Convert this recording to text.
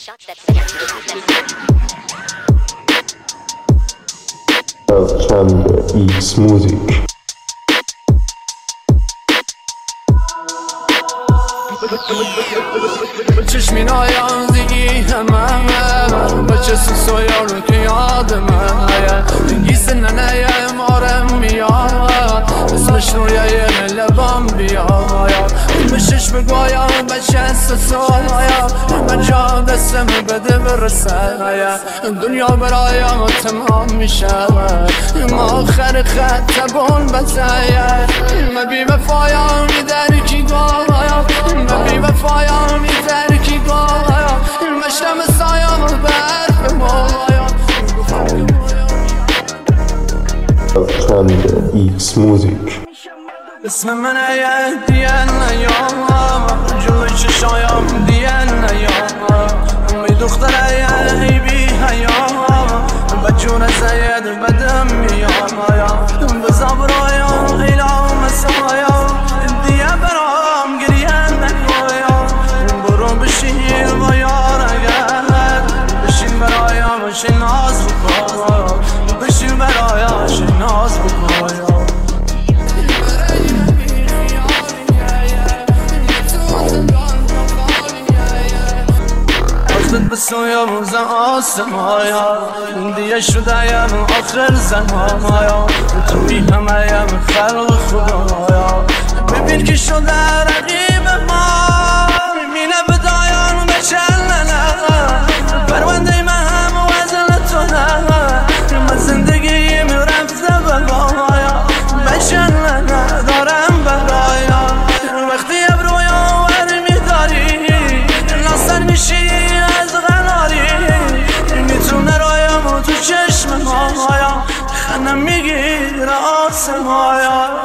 Alexander X Music. چشمی نایازی همه بچه سویا رو که یادمه گیسه ننه مارم میاد اسمش رویه لبام بیاد بشش بگویم بچه سویا من جا دستم بده برسه دنیا برایم تمام میشه ما آخر خط تبون بتایم ما بی وفایم درکی گایم ما بی وفایم درکی گایم مشتم سایم برف مایم Alexander X Music. اسم من دیان نیام جلوی چشایم دیان نیام می دختره ای بی حیام بجون زید بدم میام بزا برایم ایلام سایم دیه برام گریه نگویم برو بشین با یارگرد بشین برایم شناز بکن بشین برایم شناز بکن بسویا روز آسمایا دیگه شدهیم آخر زمایا توی همهیم خلق خدایا ببین که شده رقیب ما میمینه بدایان بچلنه پرونده من هم وزن تو نه من زندگیم رفته ببایا بچلنه دارم برایا وقتی ابرویا ور میداری ناصر میشی تو چشم مایا خنم میگیر آسمایا